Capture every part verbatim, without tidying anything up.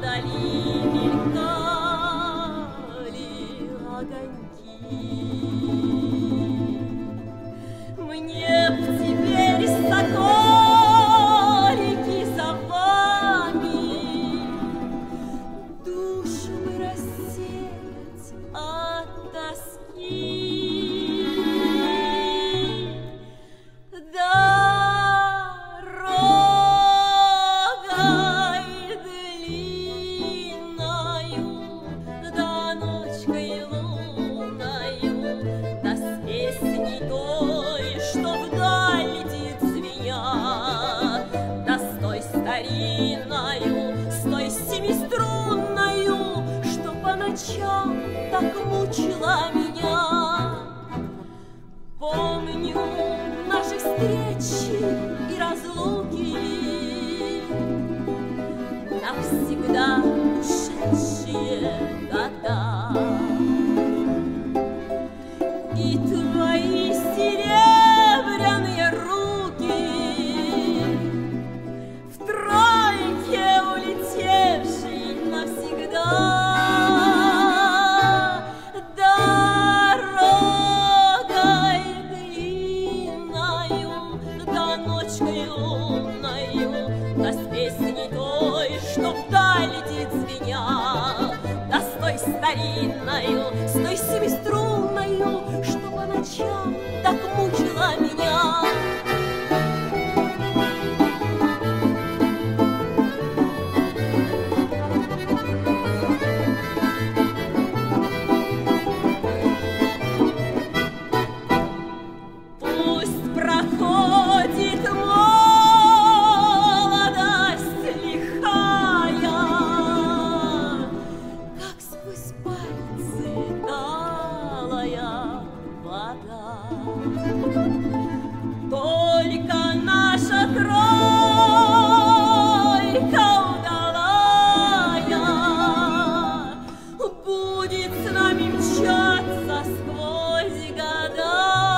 вдали мелькали огоньки. Мне б теперь соколики за вами душу бы рассеять от тоски. С той семиструнною, что по ночам так мучила меня. Помню наши встречи и разлуки, навсегда ушедшие года. И твои серебряные руки в тройке улетевшей навсегда. Дорогой длинною, да ночкой лунною, да с песней той, что вдаль летит звеня, да с той старинною, с той семиструнною, что по ночам так мучила меня. Проходит молодость лихая, как сквозь пальцы талая вода. Только наша тройка удалая будет с нами мчаться сквозь года.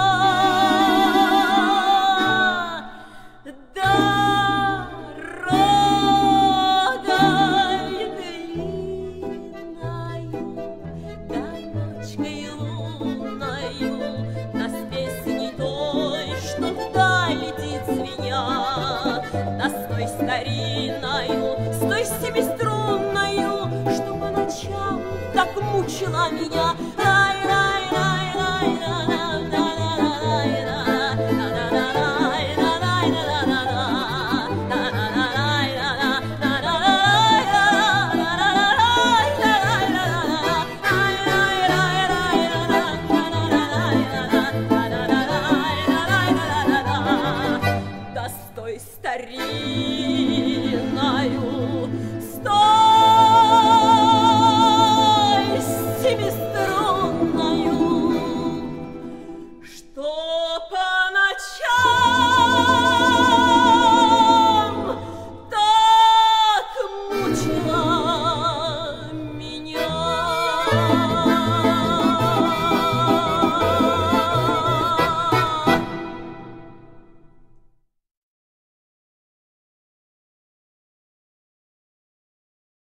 Старинною, с той семиструнною, что по ночам так мучила меня.